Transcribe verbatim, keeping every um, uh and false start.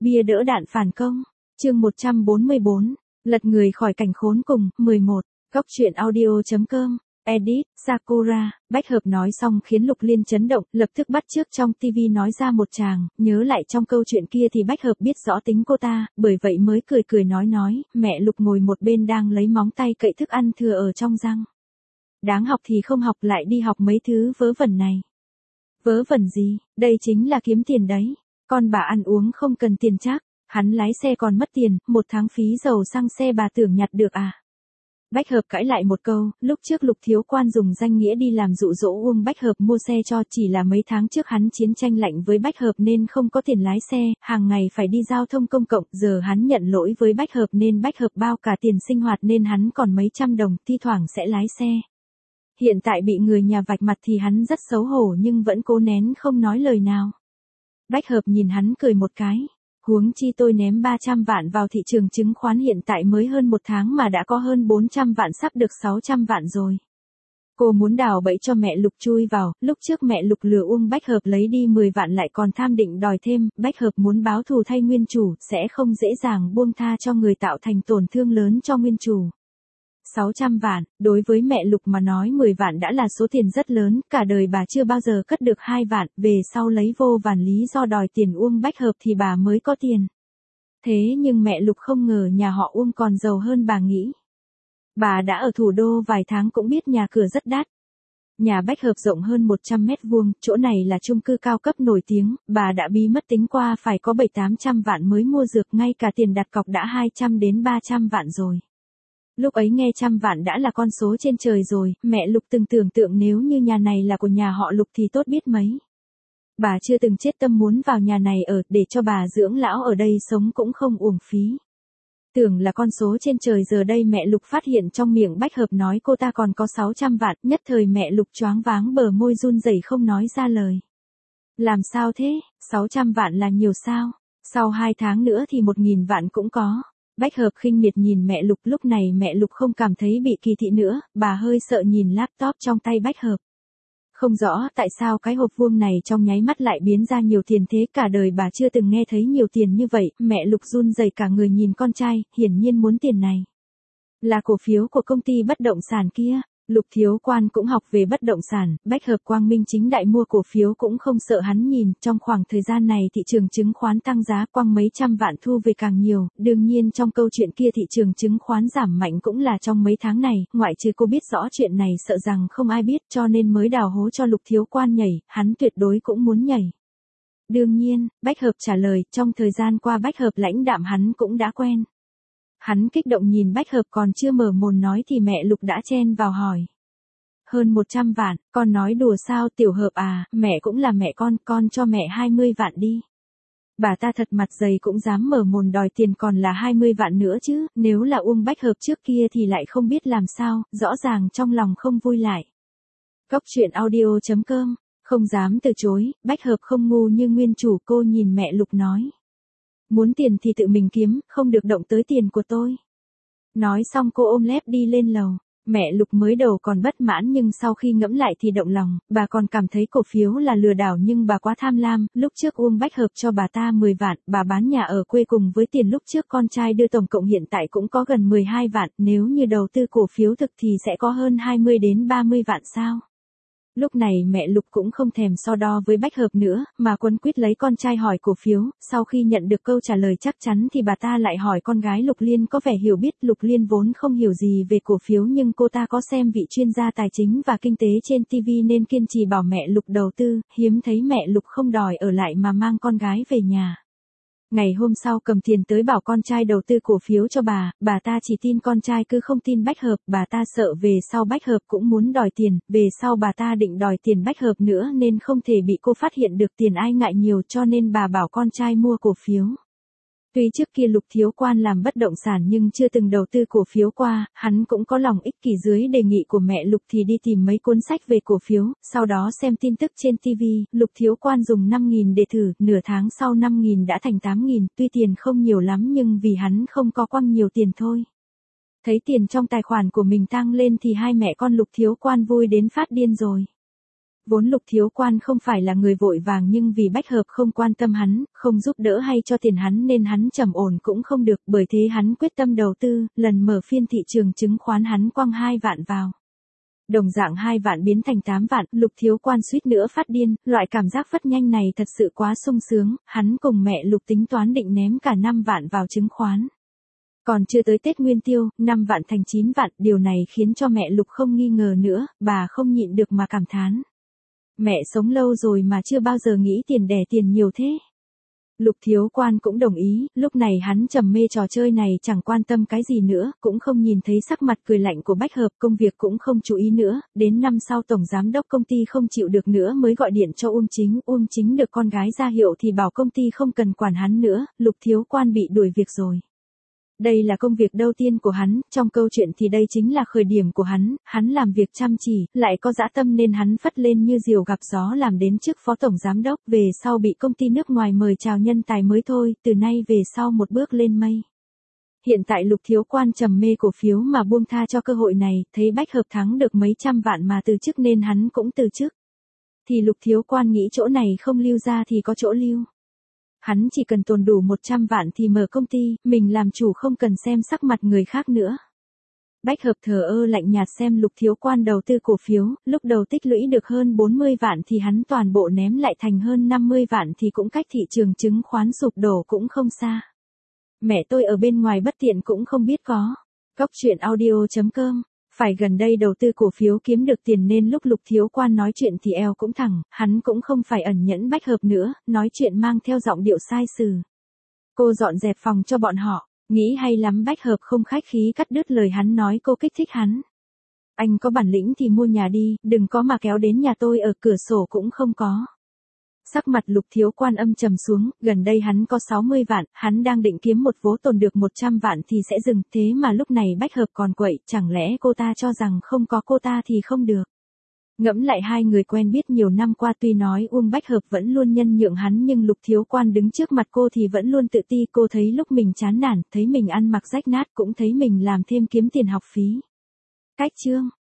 Bia đỡ đạn phản công. Chương một trăm bốn mươi bốn. Lật người khỏi cảnh khốn cùng. mười một. Góc truyện audio chấm com. Edit, Sakura. Bách hợp nói xong khiến Lục Liên chấn động, lập tức bắt chước trong tivi nói ra một tràng, nhớ lại trong câu chuyện kia thì Bách hợp biết rõ tính cô ta, bởi vậy mới cười cười nói nói, mẹ Lục ngồi một bên đang lấy móng tay cậy thức ăn thừa ở trong răng. Đáng học thì không học, lại đi học mấy thứ vớ vẩn này. Vớ vẩn gì, đây chính là kiếm tiền đấy. Con bà ăn uống không cần tiền chắc, hắn lái xe còn mất tiền, một tháng phí dầu xăng xe bà tưởng nhặt được à. Bách hợp cãi lại một câu, lúc trước Lục Thiếu Quan dùng danh nghĩa đi làm dụ dỗ Uông Bách hợp mua xe cho, chỉ là mấy tháng trước hắn chiến tranh lạnh với Bách hợp nên không có tiền lái xe, hàng ngày phải đi giao thông công cộng, giờ hắn nhận lỗi với Bách hợp nên Bách hợp bao cả tiền sinh hoạt nên hắn còn mấy trăm đồng, thi thoảng sẽ lái xe. Hiện tại bị người nhà vạch mặt thì hắn rất xấu hổ nhưng vẫn cố nén không nói lời nào. Bách hợp nhìn hắn cười một cái. Huống chi tôi ném ba trăm vạn vào thị trường chứng khoán hiện tại mới hơn một tháng mà đã có hơn bốn trăm vạn, sắp được sáu trăm vạn rồi. Cô muốn đào bẫy cho mẹ Lục chui vào, lúc trước mẹ Lục lừa Uông Bách hợp lấy đi mười vạn lại còn tham định đòi thêm, Bách hợp muốn báo thù thay nguyên chủ, sẽ không dễ dàng buông tha cho người tạo thành tổn thương lớn cho nguyên chủ. sáu trăm vạn, đối với mẹ Lục mà nói mười vạn đã là số tiền rất lớn, cả đời bà chưa bao giờ cất được hai vạn, về sau lấy vô vàn lý do đòi tiền Uông Bách hợp thì bà mới có tiền. Thế nhưng mẹ Lục không ngờ nhà họ Uông còn giàu hơn bà nghĩ. Bà đã ở thủ đô vài tháng cũng biết nhà cửa rất đắt. Nhà Bách hợp rộng hơn một trăm mét vuông, chỗ này là chung cư cao cấp nổi tiếng, bà đã bí mật tính qua phải có bảy tám trăm vạn mới mua được, ngay cả tiền đặt cọc đã hai trăm đến ba trăm vạn rồi. Lúc ấy nghe trăm vạn đã là con số trên trời rồi, mẹ Lục từng tưởng tượng nếu như nhà này là của nhà họ Lục thì tốt biết mấy. Bà chưa từng chết tâm muốn vào nhà này ở, để cho bà dưỡng lão ở đây sống cũng không uổng phí. Tưởng là con số trên trời, giờ đây mẹ Lục phát hiện trong miệng Bách hợp nói cô ta còn có sáu trăm vạn, nhất thời mẹ Lục choáng váng, bờ môi run rẩy không nói ra lời. Làm sao thế, sáu trăm vạn là nhiều sao, sau hai tháng nữa thì một nghìn vạn cũng có. Bách hợp khinh miệt nhìn mẹ Lục, lúc này mẹ Lục không cảm thấy bị kỳ thị nữa, bà hơi sợ nhìn laptop trong tay Bách hợp. Không rõ tại sao cái hộp vuông này trong nháy mắt lại biến ra nhiều tiền thế, cả đời bà chưa từng nghe thấy nhiều tiền như vậy, mẹ Lục run rẩy cả người nhìn con trai, hiển nhiên muốn tiền này. Là cổ phiếu của công ty bất động sản kia. Lục Thiếu Quan cũng học về bất động sản, Bách hợp quang minh chính đại mua cổ phiếu cũng không sợ hắn nhìn, trong khoảng thời gian này thị trường chứng khoán tăng giá, quăng mấy trăm vạn thu về càng nhiều, đương nhiên trong câu chuyện kia thị trường chứng khoán giảm mạnh cũng là trong mấy tháng này, ngoại trừ cô biết rõ chuyện này sợ rằng không ai biết cho nên mới đào hố cho Lục Thiếu Quan nhảy, hắn tuyệt đối cũng muốn nhảy. Đương nhiên, Bách hợp trả lời, trong thời gian qua Bách hợp lãnh đạm hắn cũng đã quen. Hắn kích động nhìn Bách hợp còn chưa mở mồm nói thì mẹ Lục đã chen vào hỏi. Hơn một trăm vạn, con nói đùa sao Tiểu Hợp à, mẹ cũng là mẹ con, con cho mẹ hai mươi vạn đi. Bà ta thật mặt dày cũng dám mở mồm đòi tiền còn là hai mươi vạn nữa chứ, nếu là Uông Bách hợp trước kia thì lại không biết làm sao, rõ ràng trong lòng không vui lại. Góc truyện audio chấm com, không dám từ chối, Bách hợp không ngu như nguyên chủ, cô nhìn mẹ Lục nói. Muốn tiền thì tự mình kiếm, không được động tới tiền của tôi. Nói xong cô ôm lép đi lên lầu. Mẹ Lục mới đầu còn bất mãn nhưng sau khi ngẫm lại thì động lòng, bà còn cảm thấy cổ phiếu là lừa đảo nhưng bà quá tham lam, lúc trước Uông Bách hợp cho bà ta mười vạn, bà bán nhà ở quê cùng với tiền lúc trước con trai đưa tổng cộng hiện tại cũng có gần mười hai vạn, nếu như đầu tư cổ phiếu thực thì sẽ có hơn hai mươi đến ba mươi vạn sao. Lúc này mẹ Lục cũng không thèm so đo với Bách hợp nữa, mà quấn quýt lấy con trai hỏi cổ phiếu, sau khi nhận được câu trả lời chắc chắn thì bà ta lại hỏi con gái Lục Liên có vẻ hiểu biết. Lục Liên vốn không hiểu gì về cổ phiếu nhưng cô ta có xem vị chuyên gia tài chính và kinh tế trên ti vi nên kiên trì bảo mẹ Lục đầu tư, hiếm thấy mẹ Lục không đòi ở lại mà mang con gái về nhà. Ngày hôm sau cầm tiền tới bảo con trai đầu tư cổ phiếu cho bà, bà ta chỉ tin con trai cứ không tin Bách hợp, bà ta sợ về sau Bách hợp cũng muốn đòi tiền, về sau bà ta định đòi tiền Bách hợp nữa nên không thể bị cô phát hiện được tiền ai ngại nhiều cho nên bà bảo con trai mua cổ phiếu. Tuy trước kia Lục Thiếu Quan làm bất động sản nhưng chưa từng đầu tư cổ phiếu qua, hắn cũng có lòng ích kỷ, dưới đề nghị của mẹ Lục thì đi tìm mấy cuốn sách về cổ phiếu, sau đó xem tin tức trên ti vi, Lục Thiếu Quan dùng năm nghìn để thử, nửa tháng sau năm nghìn đã thành tám nghìn, tuy tiền không nhiều lắm nhưng vì hắn không có quăng nhiều tiền thôi. Thấy tiền trong tài khoản của mình tăng lên thì hai mẹ con Lục Thiếu Quan vui đến phát điên rồi. Vốn Lục Thiếu Quan không phải là người vội vàng nhưng vì Bách Hợp không quan tâm hắn, không giúp đỡ hay cho tiền hắn nên hắn trầm ổn cũng không được, bởi thế hắn quyết tâm đầu tư, lần mở phiên thị trường chứng khoán hắn quăng hai vạn vào. Đồng dạng hai vạn biến thành tám vạn, Lục Thiếu Quan suýt nữa phát điên, loại cảm giác phất nhanh này thật sự quá sung sướng, hắn cùng mẹ Lục tính toán định ném cả năm vạn vào chứng khoán. Còn chưa tới Tết Nguyên Tiêu, năm vạn thành chín vạn, điều này khiến cho mẹ Lục không nghi ngờ nữa, bà không nhịn được mà cảm thán. Mẹ sống lâu rồi mà chưa bao giờ nghĩ tiền đẻ tiền nhiều thế. Lục Thiếu Quan cũng đồng ý, lúc này hắn trầm mê trò chơi này chẳng quan tâm cái gì nữa, cũng không nhìn thấy sắc mặt cười lạnh của Bách Hợp, công việc cũng không chú ý nữa, đến năm sau tổng giám đốc công ty không chịu được nữa mới gọi điện cho Uông Chính, Uông Chính được con gái ra hiệu thì bảo công ty không cần quản hắn nữa, Lục Thiếu Quan bị đuổi việc rồi. Đây là công việc đầu tiên của hắn, trong câu chuyện thì đây chính là khởi điểm của hắn, hắn làm việc chăm chỉ, lại có dã tâm nên hắn phất lên như diều gặp gió làm đến chức phó tổng giám đốc, về sau bị công ty nước ngoài mời chào nhân tài mới thôi, từ nay về sau một bước lên mây. Hiện tại Lục Thiếu Quan trầm mê cổ phiếu mà buông tha cho cơ hội này, thấy Bách Hợp thắng được mấy trăm vạn mà từ chức nên hắn cũng từ chức. Thì Lục Thiếu Quan nghĩ chỗ này không lưu ra thì có chỗ lưu. Hắn chỉ cần tồn đủ một trăm vạn thì mở công ty, mình làm chủ không cần xem sắc mặt người khác nữa. Bách Hợp thờ ơ lạnh nhạt xem Lục Thiếu Quan đầu tư cổ phiếu, lúc đầu tích lũy được hơn bốn mươi vạn thì hắn toàn bộ ném lại thành hơn năm mươi vạn thì cũng cách thị trường chứng khoán sụp đổ cũng không xa. Mẹ tôi ở bên ngoài bất tiện cũng không biết có. Góc truyện audio chấm com. Phải gần đây đầu tư cổ phiếu kiếm được tiền nên lúc Lục Thiếu Quan nói chuyện thì eo cũng thẳng, hắn cũng không phải ẩn nhẫn Bách Hợp nữa, nói chuyện mang theo giọng điệu sai sử. Cô dọn dẹp phòng cho bọn họ, nghĩ hay lắm. Bách Hợp không khách khí cắt đứt lời hắn nói, cô kích thích hắn. Anh có bản lĩnh thì mua nhà đi, đừng có mà kéo đến nhà tôi ở, cửa sổ cũng không có. Sắc mặt Lục Thiếu Quan âm trầm xuống, gần đây hắn có sáu mươi vạn, hắn đang định kiếm một vố tồn được một trăm vạn thì sẽ dừng, thế mà lúc này Bách Hợp còn quậy, chẳng lẽ cô ta cho rằng không có cô ta thì không được. Ngẫm lại hai người quen biết nhiều năm qua, tuy nói Uông Bách Hợp vẫn luôn nhân nhượng hắn nhưng Lục Thiếu Quan đứng trước mặt cô thì vẫn luôn tự ti, cô thấy lúc mình chán nản, thấy mình ăn mặc rách nát, cũng thấy mình làm thêm kiếm tiền học phí. Cách chương